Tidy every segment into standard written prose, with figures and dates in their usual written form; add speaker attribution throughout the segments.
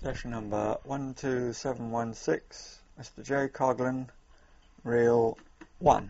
Speaker 1: Session number 12716, Mr. J. Coghlan, Reel 1.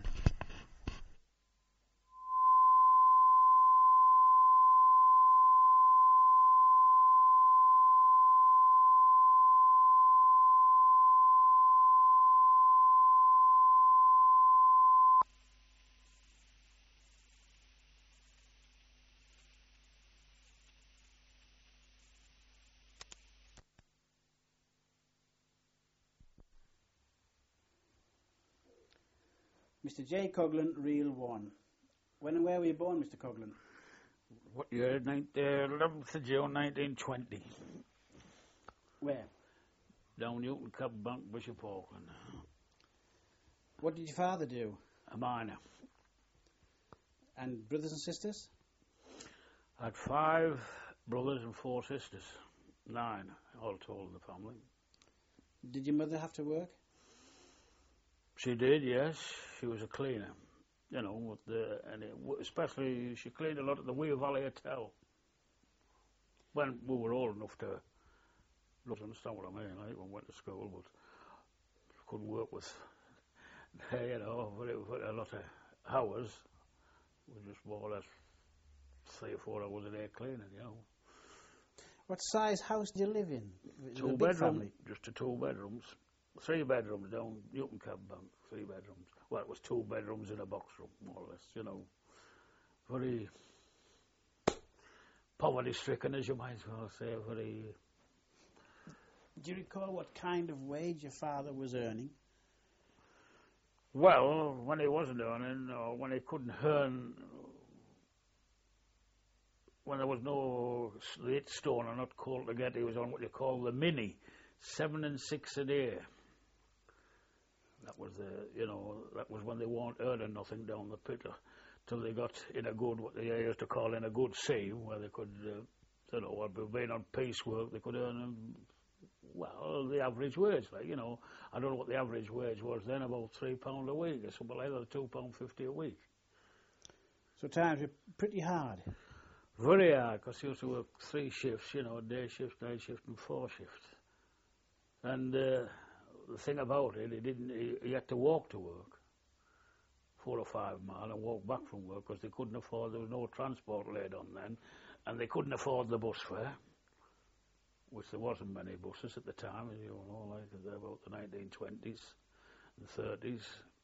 Speaker 2: Mr. J. Coghlan, Reel 1. When and where were you born, Mr. Coghlan?
Speaker 3: What year? 11th of June 1920.
Speaker 2: Where?
Speaker 3: Down Newton Cab Bank, Bishop Auckland.
Speaker 2: What did your father do?
Speaker 3: A miner.
Speaker 2: And brothers and sisters?
Speaker 3: I had 5 brothers and 4 sisters. 9, all told, in the family.
Speaker 2: Did your mother have to work?
Speaker 3: She did, yes. She was a cleaner. You know, especially she cleaned a lot at the Weir Valley Hotel. When we were old enough to understand what I mean, like when we went to school, but couldn't work with, you know, for a lot of hours. We just more or less 3 or 4 hours a day cleaning, you know.
Speaker 2: What size house did you live in?
Speaker 3: 2 bedrooms, just 2 bedrooms. 3 bedrooms down Newton Cab Bank, 3 bedrooms. Well, it was 2 bedrooms in a box room, more or less, you know. Very poverty-stricken, as you might as well say, very...
Speaker 2: Do you recall what kind of wage your father was earning?
Speaker 3: Well, when he wasn't earning, or when he couldn't earn, when there was no slate stone or not coal to get, he was on what you call the mini, 7 and 6 a day. That was that was when they weren't earning nothing down the pit till they got in a good, what they used to call in a good seam, where they could, you know, being on piecework, they could earn, well, the average wage, like, you know. I don't know what the average wage was then, about £3 a week, or something like that, £2.50 a week. So
Speaker 2: times were pretty hard.
Speaker 3: Very hard, because he used to work 3 shifts, you know, day shift, night shift, and 4 shifts. And the thing about it, he had to walk to work 4 or 5 miles and walk back from work because they couldn't afford, there was no transport laid on then, and they couldn't afford the bus fare, which there wasn't many buses at the time, as you know, like about the 1920s and 30s.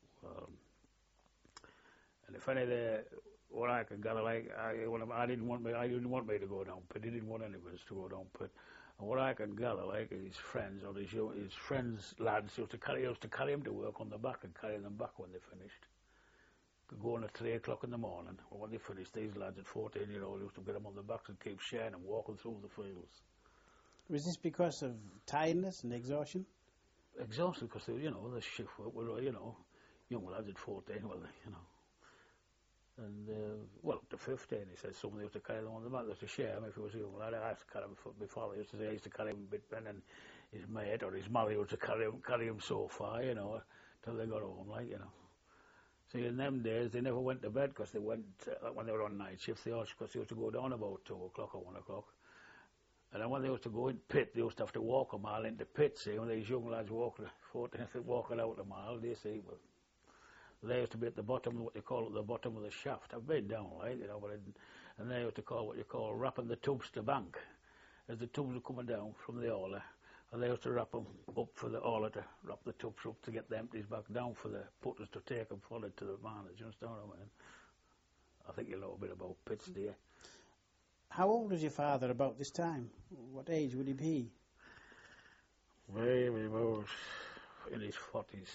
Speaker 3: And if any of the, what I could gather, like, I didn't want me to go down pit, he didn't want anybody to go down pit. And what I can gather, like, his friends or his friends' lads used to carry him to work on the back and carry them back when they finished. Could go on at 3 o'clock in the morning. Well, when they finished, these lads at 14-year-old used to get them on the backs and keep sharing and walking through the fields. Was
Speaker 2: this because of tiredness and exhaustion?
Speaker 3: Exhausted because, you know, the shift work were, you know, young lads at 14, well, you know. And, well, up to 15, he said, somebody used to carry them on the back. They used to share him if he was a young lad. I used to carry him before. He used to say, I used to carry him a bit, and then his mate or his mother used to carry him so far, you know, till they got home, like, you know. See, in them days, they never went to bed because they went, when they were on night shift, because they used to go down about 2 o'clock or 1 o'clock. And then when they used to go in pit, they used to have to walk a mile into pit, see, when these young lads walking out a mile, they see, well, they used to be at the bottom, what they call at the bottom of the shaft. I've been down, right, you know, and they used to call what you call wrapping the tubes to bank. As the tubes were coming down from the hauler, and they used to wrap them up for the hauler to wrap the tubes up to get the empties back down for the putters to take and forward to the miners. You understand what I mean? I think you know a bit about pits, do you?
Speaker 2: How old was your father about this time? What age would he be?
Speaker 3: Well, he was in his 40s.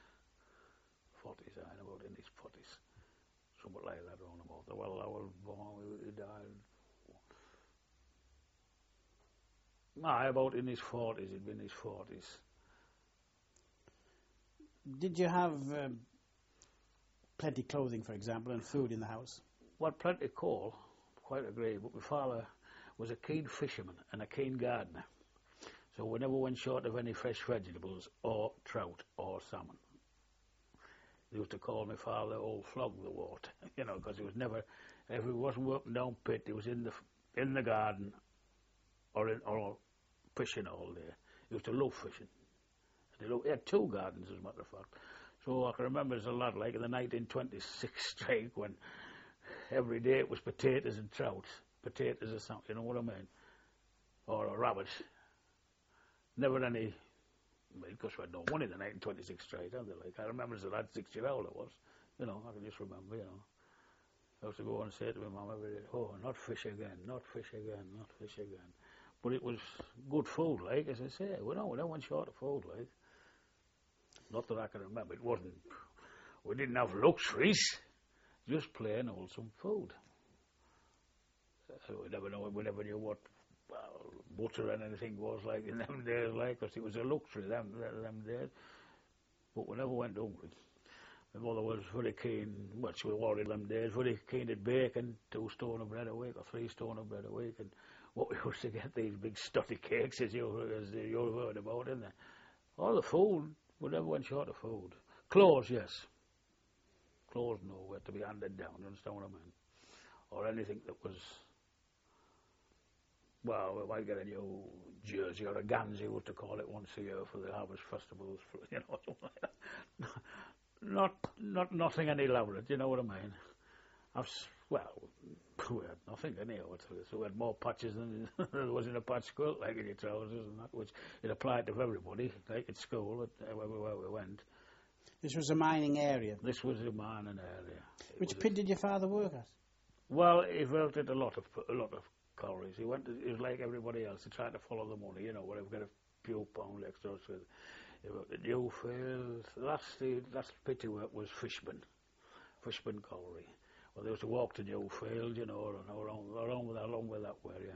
Speaker 3: About in his 40s, something like that, around about. Well, I was born, he died. About in his 40s, he'd been in his 40s.
Speaker 2: Did you have plenty clothing, for example, and food in the house?
Speaker 3: Well, plenty of coal, quite agree, but my father was a keen fisherman and a keen gardener, so we never went short of any fresh vegetables or trout or salmon. They used to call my father Old Flog the Water, you know, because he was never, if he wasn't working down pit, he was in the garden or fishing all day. He used to love fishing. He had 2 gardens, as a matter of fact. So I can remember as a lad, like in the 1926 strike, when every day it was potatoes and trout. Potatoes or something, you know what I mean? Or a rabbit. Never any, because we had no money in the 1926 strike, had they? Like, I remember as a lad, 60 hours it was. You know, I can just remember, you know. I used to go and say to my mum every day, oh, not fish again, not fish again, not fish again. But it was good food, like, as I say. We don't went short of food, like. Not that I can remember. It wasn't, we didn't have luxuries, just plain wholesome food. We never knew what butter and anything was like in them days, like, because it was a luxury them days. But we never went hungry. My mother was very keen, well, she was worried them days, very keen at bacon, 2 stone of bread a week or 3 stone of bread a week, and what we used to get, these big stuffy cakes, as you've heard about, isn't there? All the food, we never went short of food. Clothes, yes. Clothes, no, were to be handed down, you understand what I mean? Or anything that was, well, we might get a new jersey or a ganzi, what to call it, once a year for the harvest festivals, you know, something like that. Nothing any elaborate, you know what I mean? Well, we had nothing anyhow, so we had more patches than there was in a patch quilt, like in your trousers and that, which it applied to everybody, like at school, everywhere we went.
Speaker 2: This was a mining area?
Speaker 3: This was a mining area.
Speaker 2: Which pit did your father work at?
Speaker 3: Well, he worked at a lot of collieries. He was like everybody else. He tried to follow the money, you know, whatever, get a few pound extra. So he worked at Newfield. The last pit he worked was Fishburn Colliery. Well, they used to walk to Newfield, you know, along with that way, yeah.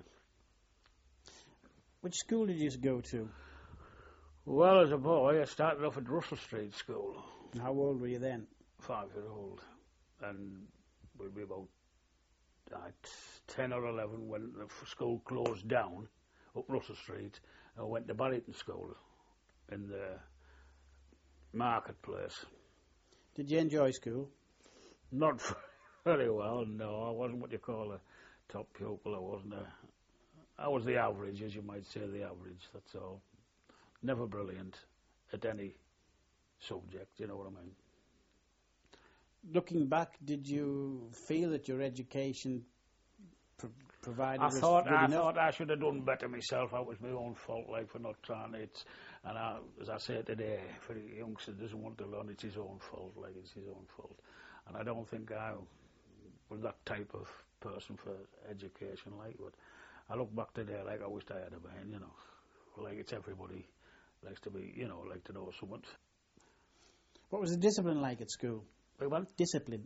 Speaker 2: Which school did you go to?
Speaker 3: Well, as a boy, I started off at Russell Street School.
Speaker 2: How old were you then?
Speaker 3: 5-year-old. And we'd be about 10 or 11 when the school closed down up Russell Street. I went to Barrington School in the marketplace.
Speaker 2: Did you enjoy school?
Speaker 3: Not very well, no. I wasn't what you call a top pupil. I was the average, as you might say, the average, that's all. Never brilliant at any subject, you know what I mean?
Speaker 2: Looking back, did you feel that your education provided
Speaker 3: I
Speaker 2: was
Speaker 3: thought
Speaker 2: good enough?
Speaker 3: I should have done better myself. That was my own fault, like, for not trying it. And as I say today, for a youngster doesn't want to learn, it's his own fault, like, it's his own fault. And I don't think I was that type of person for education, like, but I look back today, like, I wished I had been, you know. Like, it's everybody likes to be, you know, like to know something.
Speaker 2: What was the discipline like at school?
Speaker 3: Well,
Speaker 2: Discipline?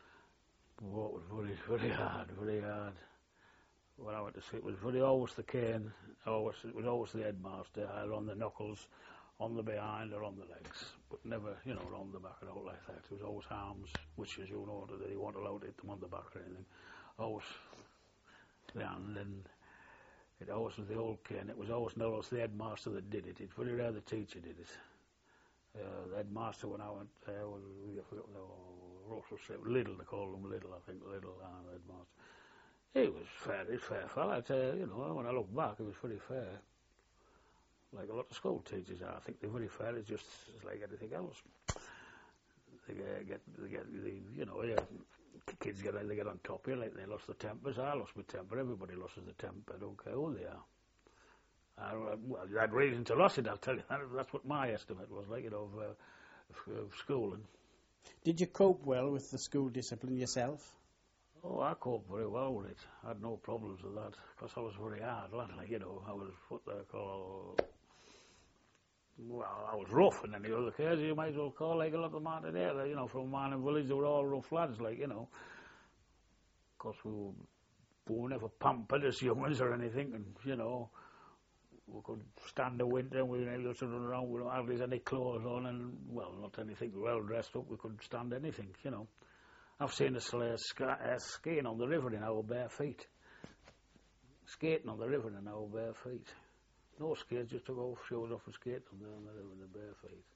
Speaker 3: oh, it was very hard, very hard. When I went to school, it was always the cane, it was always the headmaster, either on the knuckles, on the behind or on the legs, but never, you know, on the back or out like that. It was always arms, which, as you know, that he wasn't allowed to hit them on the back or anything. Always the hand, and it always was the old cane. It was always the headmaster that did it. It's very rare the teacher did it. The headmaster, when I went there, was Russell Street, Little, they called him Little, I think, Little, the headmaster. He was fair fella, I tell you, you know, when I look back, he was pretty fair. Like a lot of school teachers are. I think they're very fair. It's just like anything else. They get you know, kids get on top of you, like they lost their tempers. I lost my temper. Everybody loses their temper. I don't care who they are. Well, you had reason to lose it, I'll tell you. That's what my estimate was, like, you know, of schooling.
Speaker 2: Did you cope well with the school discipline yourself?
Speaker 3: Oh, I coped very well with it. I had no problems with that, because I was very hard, like, you know, I was what they call, well, I was rough in any other case, you might as well call, like a lot of them out there, you know, from mining village, they were all rough lads, like, you know, because we were never pampered as young'uns or anything, and, you know, we could stand the winter and we used to run around with hardly any clothes on and, well, not anything well dressed up, we could stand anything, you know. I've seen us skiing on the river in our bare feet. Skating on the river in our bare feet. No skates, just took off shoes off and skate on the river in the bare feet.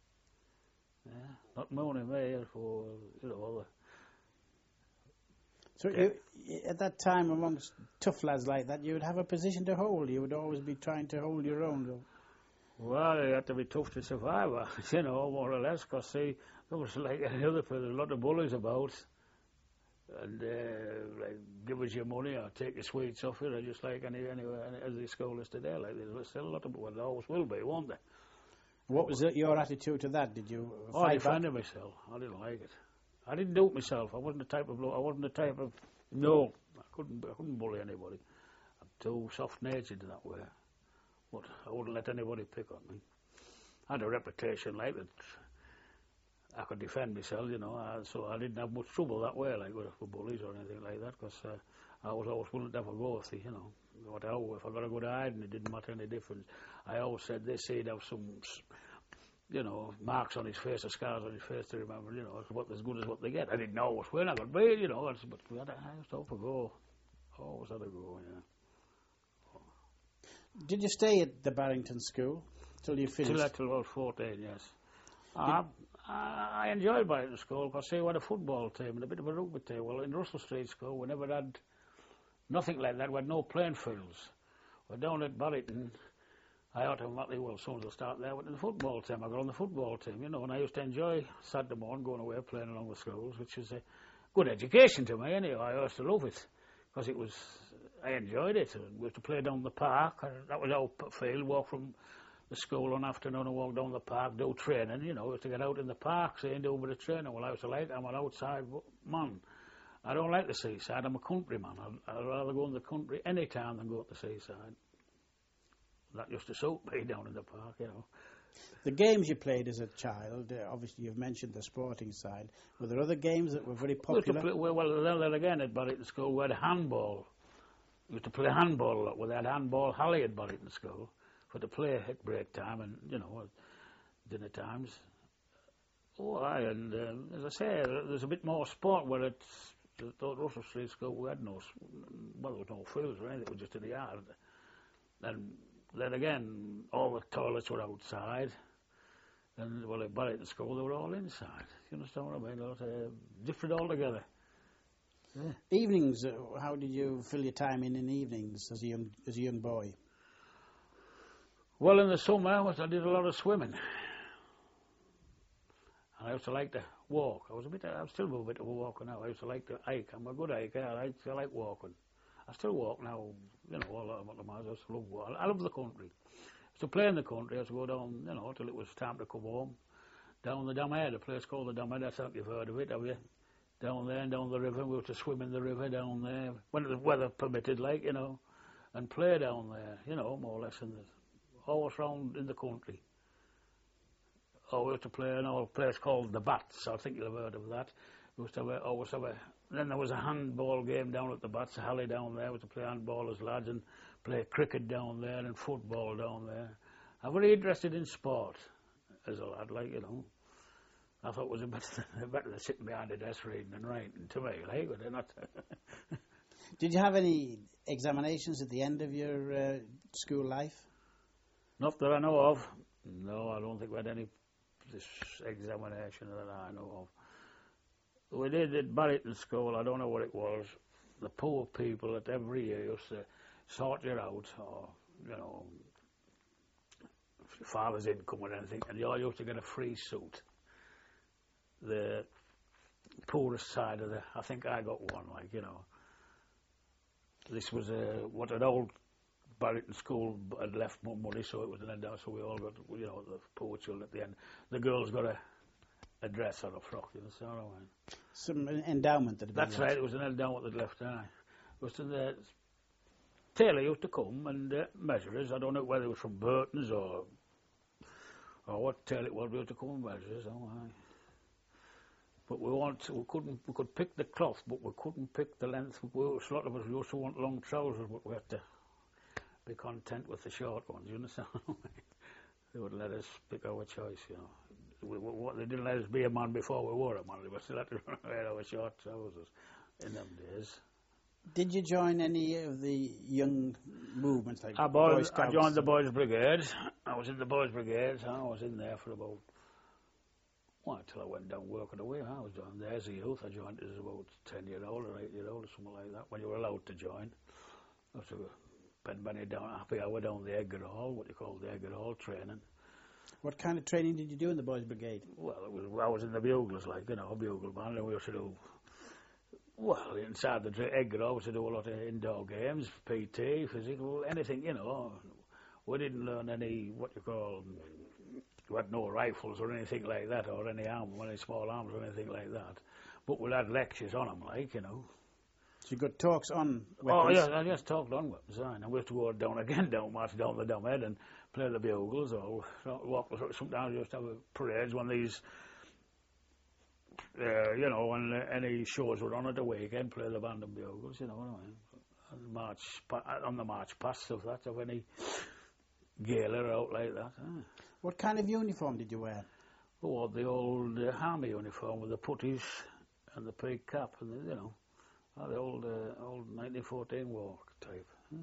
Speaker 3: Yeah, not moaning me for, you know, all the...
Speaker 2: So at that time, amongst tough lads like that, you would have a position to hold. You would always be trying to hold your own.
Speaker 3: Well, you had to be tough to survive, you know, more or less, because, see, there was like any other place, a lot of bullies about, and like, give us your money or take your sweets off you, just like any as the school is today. Like, there's still a lot of, well, there always will be, won't there?
Speaker 2: What was your attitude to that? Did you
Speaker 3: I
Speaker 2: fight back?
Speaker 3: defended myself. I didn't like it. I didn't do it myself. I wasn't the type of bloke. I wasn't the type of, no, I couldn't bully anybody. I'm too soft-natured that way. But I wouldn't let anybody pick on me. I had a reputation like that. I could defend myself, you know, so I didn't have much trouble that way, like with bullies or anything like that, because I was always willing to have a go with it, you know. If I got to go to hiding, it didn't matter any difference. I always said this, he'd have some, you know, marks on his face or scars on his face to remember, you know, it's as good as what they get. I didn't know when I got beat, you know, but I used to have a go. Always had a go, yeah.
Speaker 2: Did you stay at the Barrington School till you finished?
Speaker 3: Till about 14, yes. I enjoyed Barrington School because we had a football team and a bit of a rugby team. Well, in Russell Street School, we never had nothing like that. We had no playing fields. We're down at Barrington. I automatically, well, as soon as I start there, I went to the football team. I got on the football team, you know, and I used to enjoy Saturday morning going away playing along the schools, which was a good education to me anyway. I used to love it because I enjoyed it. We used to play down the park. That was our field, walk from the school one afternoon and walk down the park, do training, you know. We used to get out in the park, say, and do a bit of training. Well, I used to like it. I'm an outside man. I don't like the seaside. I'm a country man. I'd rather go in the country any time than go to the seaside. That used to suit me down in the park, you know.
Speaker 2: The games you played as a child, obviously you've mentioned the sporting side. Were there other games that were very popular?
Speaker 3: Well, then again, at Barrington School, we had handball. We used to play handball a lot. We had handball Halley at Barrington School for to play at break time and, you know, dinner times. And as I say, there's a bit more sport where at Russell Street School we had there was no fields or anything, it was just in the yard. And then again, all the toilets were outside, and well, at Barrington School they were all inside. You understand what I mean? It was different altogether. Yeah.
Speaker 2: Evenings, how did you fill your time in evenings as a young boy?
Speaker 3: Well, in the summer I did a lot of swimming. And I used to like to walk. I'm still a bit of a walker now. I used to like to hike. I'm a good hiker. I like walking. I still walk now, you know, all the miles. I used to love walking. I love the country. I used to play in the country. I used to go down, you know, till it was time to come home. Down the Damhead, a place called the Damhead. I think you've heard of it, have you? Down there and down the river. We used to swim in the river down there, when the weather permitted, like, you know, and play down there, you know, more or less, always round in the country. Oh, we used to play in a place called the Bats. I think you'll have heard of that. We used to then there was a handball game down at the Bats, Halley down there. We used to play handball as lads and play cricket down there and football down there. I'm very interested in sport as a lad, like, you know. I thought it was better than sitting behind a desk reading and writing to me, like, but they're not.
Speaker 2: Did you have any examinations at the end of your school life?
Speaker 3: Not that I know of. No, I don't think we had any examination that I know of. We did at Barrington School, I don't know what it was. The poor people at every year used to sort you out, or, you know, if your father's income or anything, and you all used to get a free suit. The poorest side of I think I got one, like, you know. This was what an old Barrington School had left more money, so it was an endowment, so we all got, you know, the poor children at the end. The girls got a dress or a frock, you know, so I mean.
Speaker 2: Some endowment that had been
Speaker 3: That's right, it was an endowment that left, It was the tailor used to come and measure us. I don't know whether it was from Burton's or what tailor it was, we used to come and measure us, But we could pick the cloth, but we couldn't pick the length. A lot of us used to want long trousers, but we had to be content with the short ones, you understand? They would let us pick our choice, you know. They didn't let us be a man before we were a man, we still had to wear our short trousers in them days.
Speaker 2: Did you join any of the young movements like
Speaker 3: Boy Scouts? I joined the Boys Brigade. I was in the Boys Brigade. I was in there for about Well, until I went down working away, I was down there as a youth. I joined as about 10-year-old or 8-year-old or something like that, when you were allowed to join. After Benny down, happy hour down the Edgar Hall, what you call the Edgar Hall training.
Speaker 2: What kind of training did you do in the Boys Brigade?
Speaker 3: Well, I was in the buglers, like, you know, a bugle band, and we used to do, well, inside the Edgar Hall, we used to do a lot of indoor games, PT, physical, anything, you know. We didn't learn any, what you call, we had no rifles or anything like that, or any small arms or anything like that. But we had lectures on them, like, you know.
Speaker 2: So you got talks on weapons?
Speaker 3: Oh, yeah, I just talked on weapons, and we used to go march down the Dumhead and play the bugles, or walk. Sometimes we used to have parades when these, you know, when any shows were on at the weekend, play the band and bugles, you know what I mean? On the march past of that, of any gala out like that.
Speaker 2: What kind of uniform did you wear?
Speaker 3: Oh, the old army uniform with the puttees and the peak cap, and the, you know, the old 1914 war type.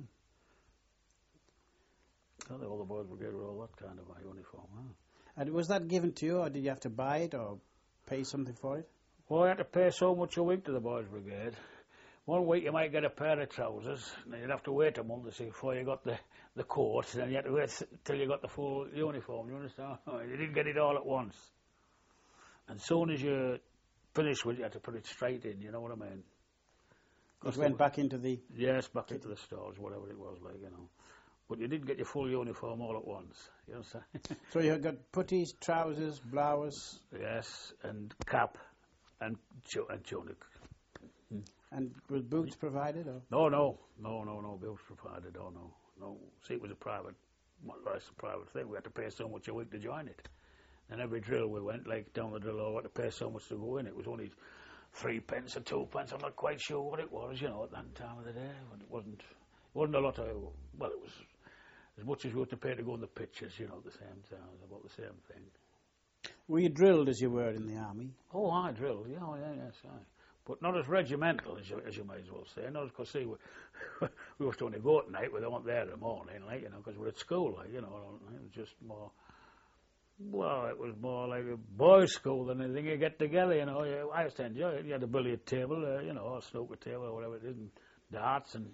Speaker 3: All the Boys Brigade were all that kind of a uniform.
Speaker 2: And was that given to you, or did you have to buy it, or pay something for it?
Speaker 3: Well, I had to pay so much a week to the Boys Brigade. One week you might get a pair of trousers, and you'd have to wait a month to see before you got the coat, and then you had to wait till you got the full uniform, you understand? You didn't get it all at once. And as soon as you finished with it, you had to put it straight in, you know what I mean?
Speaker 2: It went back into the...
Speaker 3: Yes, back into the stores, whatever it was, like, you know. But you didn't get your full uniform all at once, you understand?
Speaker 2: So you got puttees, trousers, blouse...
Speaker 3: Yes, and cap, and tunic.
Speaker 2: And were boots provided, or...?
Speaker 3: No, boots provided, no. See, it was a private thing. We had to pay so much a week to join it. And every drill we went, like down the drill hall, we had to pay so much to go in. It was only 3 pence or 2 pence. I'm not quite sure what it was, you know, at that time of the day. It wasn't a lot of, well, it was as much as we had to pay to go in the pictures, you know, at the same time. It was about the same thing.
Speaker 2: Were you drilled as you were in the army?
Speaker 3: Oh, I drilled, yes, aye. But not as regimental as you might as well say. Not because, see, we used to only go at night. We weren't there in the morning, like, you know, because we're at school, like, you know. It was just more, well, it was more like a boys' school than anything. You get together, you know. I used to enjoy it. You had a billiard table, you know, or a snooker table or whatever it is, and darts and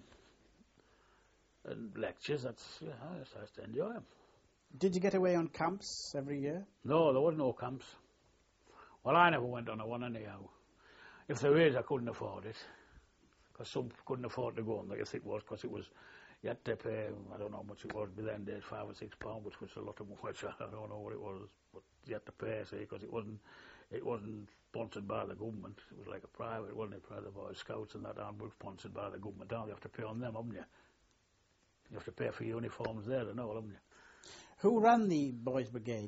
Speaker 3: lectures. I used to enjoy them.
Speaker 2: Did you get away on camps every year?
Speaker 3: No, there was no camps. Well, I never went on a one anyhow. If there is, I couldn't afford it. Because some couldn't afford to go on, I guess it was, because it was, you had to pay, I don't know how much it was, but then there's £5 or £6, which was a lot of money. I don't know what it was, but you had to pay, see, because it wasn't sponsored by the government. It was like a private, it wasn't a private Boy Scouts and that was sponsored by the government. Now you have to pay on them, haven't you? You have to pay for uniforms there and all, haven't you?
Speaker 2: Who ran the Boys Brigade?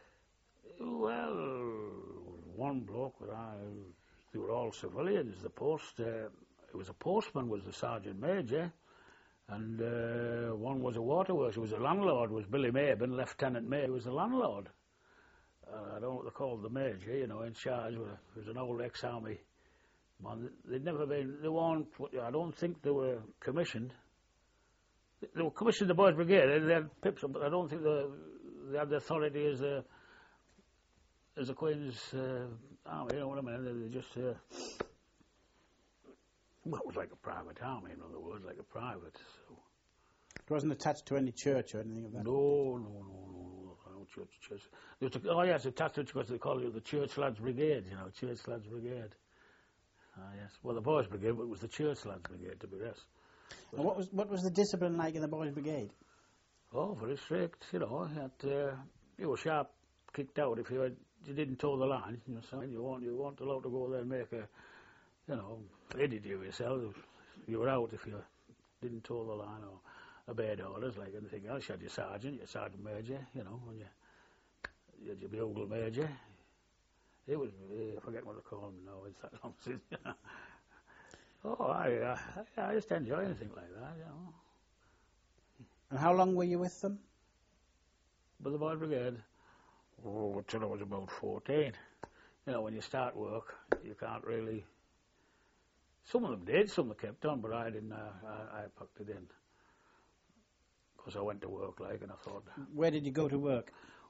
Speaker 3: Well, one bloke, they were all civilians. The post, it was a postman, was the sergeant major, and one was a waterworks. It was a landlord, was Billy Maben, Lieutenant May was the landlord. I don't know what they called the major, you know, in charge. It was an old ex-army man. They'd never been, they weren't, I don't think they were commissioned. They were commissioned the Boys Brigade. They had pips, but I don't think they had the authority as the Queen's army. You know what I mean? They just well, it was like a private army. In other words, like a private. So.
Speaker 2: It wasn't attached to any church or anything of that.
Speaker 3: No church. Oh yes, attached to it because they call it the Church Lads Brigade. You know, Church Lads Brigade. Yes. Well, the Boys Brigade, but it was the Church Lads Brigade, to be honest.
Speaker 2: And what was the discipline like in the Boys Brigade?
Speaker 3: Oh, very strict. You know, you were sharp kicked out if you didn't toe the line. You know, so you weren't allowed to go there and make idiot of yourself. You were out if you didn't toe the line or obeyed orders like anything else. You had your sergeant major. You know, when you had your bugle major. It was I forget what they call him now. It's that long since. Oh, I just enjoy anything like that, you know.
Speaker 2: And how long were you with them?
Speaker 3: With the Boys Brigade? Oh, until I was about 14. You know, when you start work, you can't really... Some of them did, some of them kept on, but I didn't. I packed it in. Because I went to work, like, and I thought...
Speaker 2: Where did you go to work?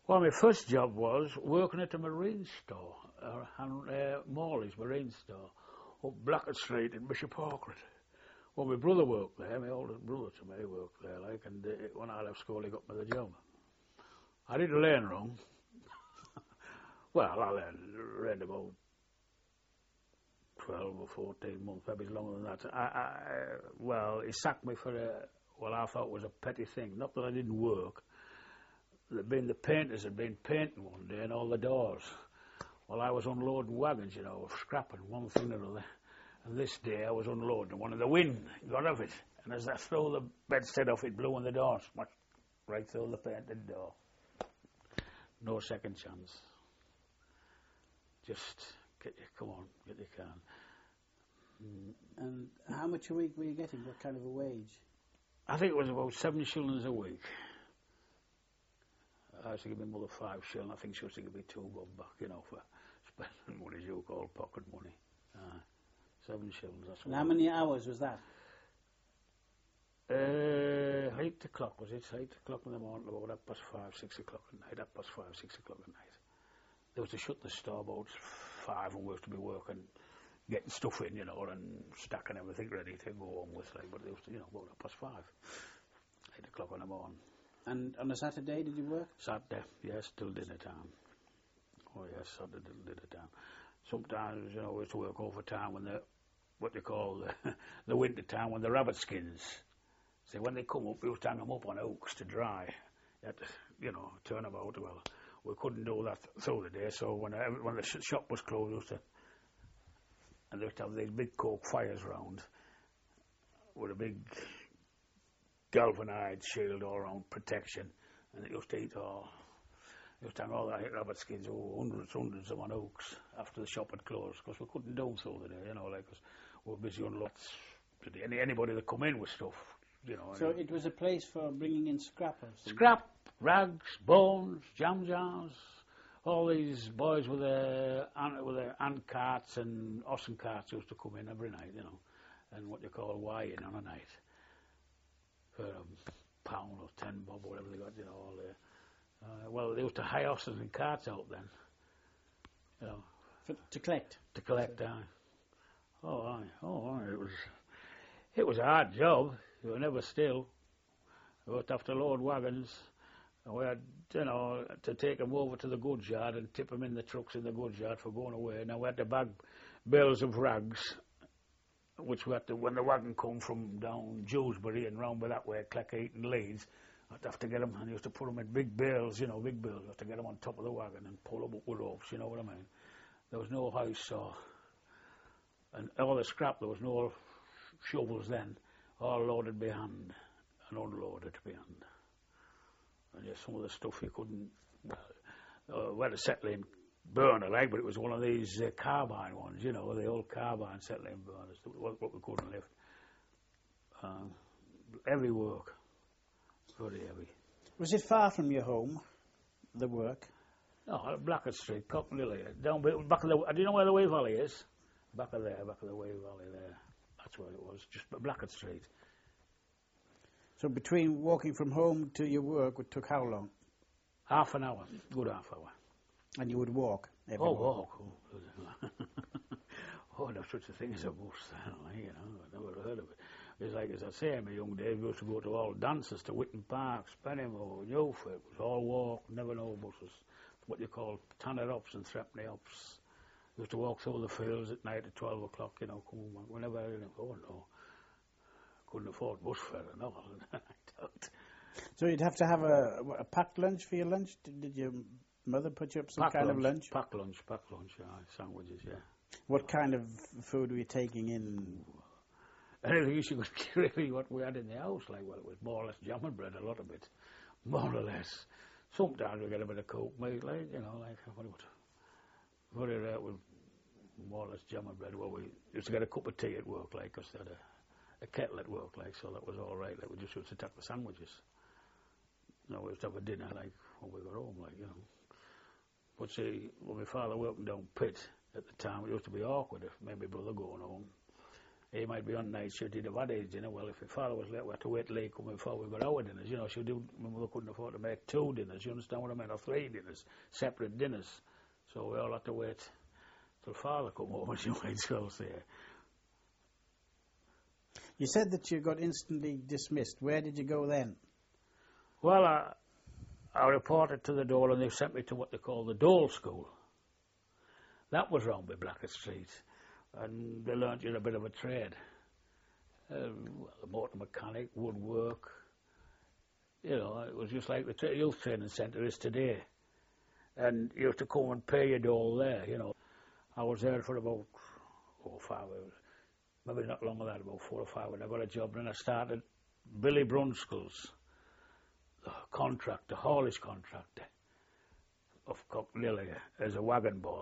Speaker 3: Well, my first job was working at a marine store, Morley's Marine Store, up Blackett Street in Bishop Auckland. Well, my brother worked there, my oldest brother to me worked there, like, and when I left school, he got me the job. I didn't learn wrong. Well, I learned about 12 or 14 months, maybe longer than that. Well, he sacked me for what I thought was a petty thing. Not that I didn't work. The painters had been painting one day and all the doors. Well, I was unloading wagons, you know, scrapping one thing or another. And this day I was unloading one, and the wind got off it. And as I threw the bedstead off, it blew in the door, smashed right through the painted door. No second chance. Just come on, get your can.
Speaker 2: And how much a week were you getting? What kind of a wage?
Speaker 3: I think it was about 7 shillings a week. I used to give my mother 5 shillings. I think she was to give me 2 bob back, you know, for spending what you call pocket money. 7 shillings. That's
Speaker 2: and how many hours was that?
Speaker 3: 8 o'clock was it? 8 o'clock in the morning, about 5:30, 6 o'clock at night. 5:30, 6 o'clock at night. They was to shut the store about 5, and we was to be working, getting stuff in, you know, and stacking everything ready to go home with, like. But they was to, you know, about 5:30, 8 o'clock in the morning.
Speaker 2: And on a Saturday, did you work?
Speaker 3: Saturday, yes, till dinner time. Oh yes, Saturday till dinner time. Sometimes, you know, we used to work overtime when what they call the winter time, when the rabbit skins. See, when they come up, we used to hang them up on hooks to dry. You had to, you know, turn them out. Well, we couldn't do that through the day, so when the shop was closed, and they used to have these big coke fires round with a big galvanised shield all around protection, and it used to hang all that rabbit skins, hundreds of on hooks after the shop had closed, because we couldn't do them through the day, you know, like, cause we were busy on lots. Anybody that come in with stuff, you know.
Speaker 2: So it was a place for bringing in scrap or something?
Speaker 3: Scrap, rags, bones, jam jars, all these boys with their hand carts and horse and carts used to come in every night, you know, and what you call wine on a night. For a pound or 10 bob or whatever they got, you know, all there. Well, they used to hire horses and carts out then, you know.
Speaker 2: To collect?
Speaker 3: To collect, it was a hard job. You were never still. We would have to load wagons, and we had, you know, to take them over to the goods yard and tip them in the trucks in the goods yard for going away. Now we had to bag bales of rags, which we had to, when the wagon come from down Dewsbury and round by that way, Cleckheath and Leeds, I'd have to get them, and you used to put them in big bales, you know, big bales. You have to get them on top of the wagon and pull them up with ropes, you know what I mean? There was no house, and all the scrap, there was no shovels then, all loaded by hand and unloaded by hand. And yeah, some of the stuff you couldn't, we had a settling burner, like, but it was one of these carbine ones, you know, the old carbine settling burners, what we couldn't lift. Heavy work, very heavy.
Speaker 2: Was it far from your home, the work?
Speaker 3: No, Blackett Street, Cockney, down back of the. Do you know where the Wee Valley is? Back of the Wee Valley there. That's where it was, just Blackett Street.
Speaker 2: So between walking from home to your work, it took how long?
Speaker 3: Half an hour, good half hour.
Speaker 2: And you would walk?
Speaker 3: Walk. Oh, there's such a thing as a bus, you know, I never heard of it. It's like, as I say, in my young days, we used to go to all dances, to Witten Park, Spennymoor, Newford. It was all walk, never no buses. What you call Tanner Ups and Threpney Ups. We used to walk through the fields at night at 12 o'clock, you know, come on, whenever, you know, oh no. Couldn't afford bus fare, no, I don't.
Speaker 2: So you'd have to have a packed lunch for your lunch? Did your mother put you up some kind of lunch?
Speaker 3: Packed lunch, yeah, sandwiches, yeah.
Speaker 2: What kind of food were you taking in?
Speaker 3: Anything you could really what we had in the house, like, well, it was more or less jam and bread, a lot of it, more or less. Sometimes we get a bit of cooked meat, like, you know, like, very rare with more or less jam and bread. Well, we used to get a cup of tea at work, like, because they had a kettle at work, like, so that was all right. Like, we just used to take the sandwiches. You know, we used to have a dinner, like, when we got home, like, you know. But see, when my father worked down Pitt at the time, it used to be awkward if me and my brother going home. he might be on night shift, he'd have had his dinner. Well, if your father was late, we had to wait till he come before we got our dinners. You know, my mother couldn't afford to make 2 dinners, you understand what I mean, or 3 dinners, separate dinners. So we all had to wait till father come home, as you might well say.
Speaker 2: You said that you got instantly dismissed. Where did you go then?
Speaker 3: Well, I reported to the Dole, and they sent me to what they call the Dole School. That was round by Blackett Street, and they learnt you a bit of a trade. Well, the motor mechanic, woodwork. You know, it was just like the youth training centre is today. And you have to come and pay your dole there, you know. I was there for about 4 or 5 hours. Maybe not long of that, about 4 or 5 when I got a job, and I started Billy Brunskill's contractor, haulage contractor of Cocknilly as a wagon boy.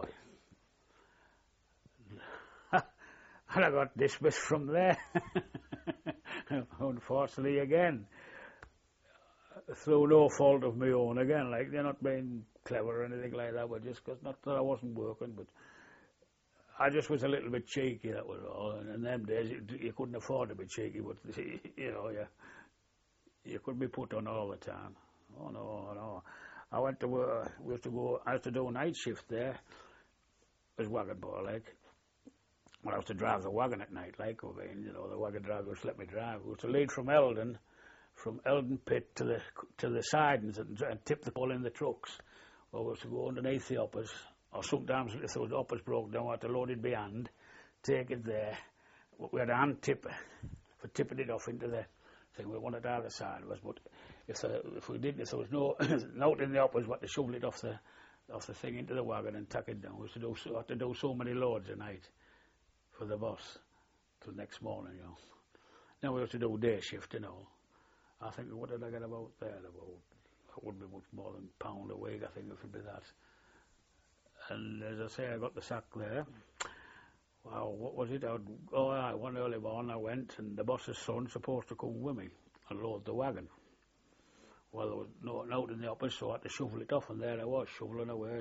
Speaker 3: And I got dismissed from there, unfortunately again, through no fault of my own again, like they're not being clever or anything like that, but just because, not that I wasn't working, but I just was a little bit cheeky, that was all. And in them days, you couldn't afford to be cheeky, but, you know, you could be put on all the time. Oh, no. I went to work, I used to do a night shift there, as wagon boy, like. Well, I used to drive the wagon at night, like, you know, the wagon driver would let me drive. We used to lead from Eldon Pit to the sidings and tip the pole in the trucks. Or we used to go underneath the uppers, or sometimes if the uppers broke down, we had to load it behind, take it there. We had a hand tipper for tipping it off into the thing. We wanted either side of us, but if there was no note in the uppers, we had to shovel it off the thing into the wagon and tuck it down. We used to have to do so many loads a night for the boss till next morning, you know. Then we used to do day shift, you know. I think, what did I get about there? It wouldn't be much more than £1 a week, I think it would be that. And as I say, I got the sack there. Wow, what was it? One early morning I went, and the boss's son supposed to come with me and load the wagon. Well, there was no note in the uppers, so I had to shovel it off, and there I was, shoveling away.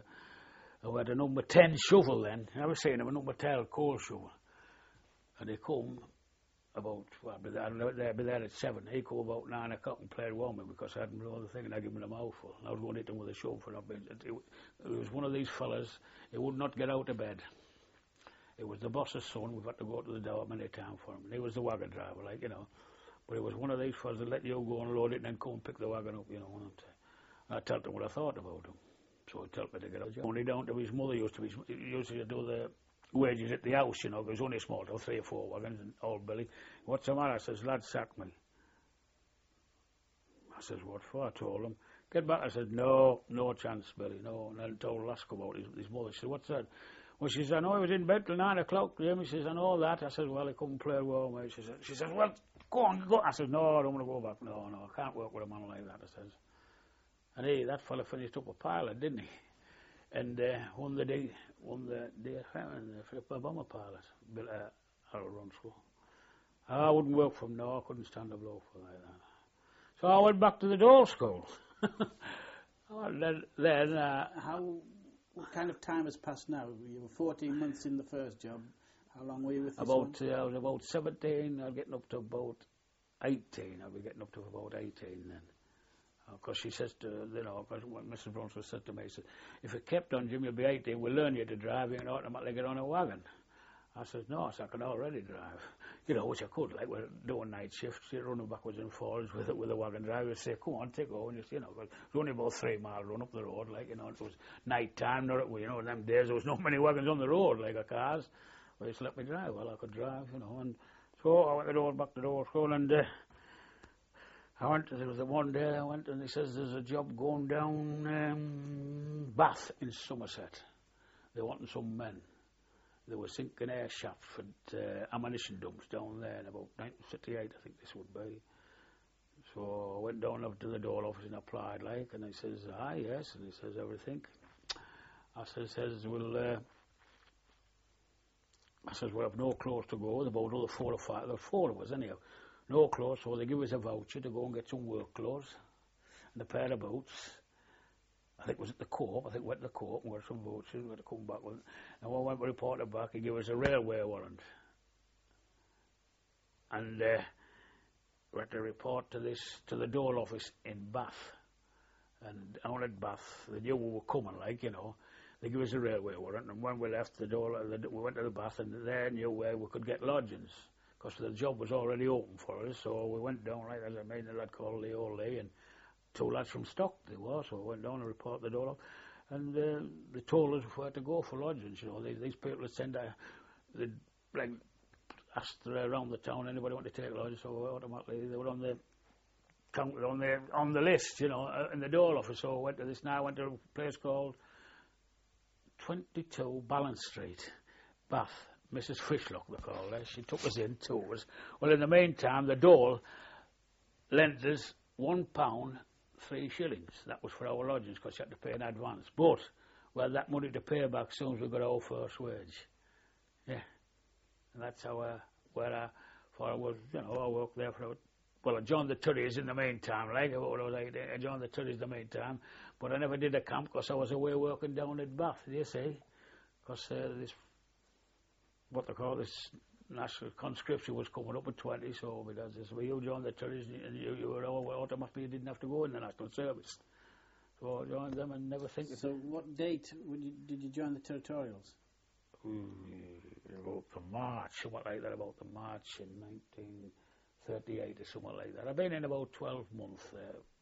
Speaker 3: I had a number 10 shovel then. I was saying a number 10 coal shovel. And he come about, well, I'd be there at 7. He come about 9 o'clock and played with me because I hadn't rolled the thing and I gave him a mouthful. And I was going to hit him with a shovel for nothing. It was one of these fellas, he would not get out of bed. It was the boss's son. We've had to go to the door many times for him. And he was the wagon driver, like, you know. But it was one of these fellas that let you go and load it and then come and pick the wagon up, you know. And I told him what I thought about him. So he told me to get a job. Only down to his mother used to do the wages at the house, you know. There was only a small, 3 or 4 wagons, and old Billy. What's the matter? I says, lad, sack me. I says, what for? I told him. Get back. I said, no chance, Billy, no. And then told Lasker about his mother. She said, what's that? Well, she says, I know he was in bed till 9 o'clock, Jimmy. She says, I know that. I says, well, he couldn't play well, mate. She says, well, go on, go. I says, no, I don't want to go back. No, I can't work with a man like that, I says. And that fella finished up a pilot, didn't he? And won the Philip bomber pilot, Harold Runsell. I wouldn't work for him, no, I couldn't stand a blow for like that. So I went back to the Dole School.
Speaker 2: What kind of time has passed now? You were 14 months in the first job. How long were you with this one?
Speaker 3: I was about 17, I was getting up to about 18. I'll be getting up to about 18 then. Because she says to, you know, because what Mrs. Brunson said to me, she said, if it kept on, Jim, you'll be 18, we'll learn you to drive, you can automatically get on a wagon. I said, no, I can already drive. You know, which I could, like we're doing night shifts, you're running backwards and forwards with a wagon driver, say, come on, take over, and you know, it was only about 3 mile run up the road, like, you know, it was night time, you know, in them days there was not many wagons on the road, like a cars. Well, just let me drive. Well, I could drive, you know, and so I went back to the Dole School, and there was one day I went, and he says there's a job going down Bath in Somerset. They wanted some men. They were sinking air shafts for ammunition dumps down there in about 1958, I think this would be. So I went down up to the Dole office and applied, like, and he says, yes, and he says, everything. I says, well, I've no clothes to go. There's about another 4 or 5, there's 4 of us anyhow. No clothes, so they give us a voucher to go and get some work clothes and a pair of boots. I think it was at the Co-op. I think we went to the Co-op and got some vouchers. We had to come back with it. And when we went to report it back, he gave us a railway warrant. and we had to report to the dole office in Bath. And down at Bath, they knew we were coming, like, you know. They gave us a railway warrant, and when we left the dole, we went to the Bath, and they knew where we could get lodgings, because the job was already open for us. So we went down, like, as I made a lad called Leo Lee, and 2 lads from Stock they were, so we went down and reported the dole, and they told us where to go for lodgings. You know, these people had sent they'd like asked around the town, anybody want to take lodgings, so automatically they were on the list, you know, in the dole office. So I went to this. Now I went to a place called 22 Balance Street, Bath. Mrs. Fishlock, they called her. She took us in, 2 of us. Well, in the meantime, the dole lent us £1, 3 shillings. That was for our lodgings, because you had to pay in advance. But we had that money to pay back as soon as we got our first wage. Yeah, and that's how I worked there for. Well, I joined the Turries in the meantime, like I joined the Turries in the meantime, but I never did a camp because I was away working down at Bath, you see, because this, what they call this national conscription was coming up at 20, so because this, well, you joined the Turries and you were automatically, you didn't have to go in the national service. So I joined them and never think.
Speaker 2: So what date did you join the Territorials?
Speaker 3: About the March, something like that, about the March in 1938 or something like that. I've been in about 12 months there.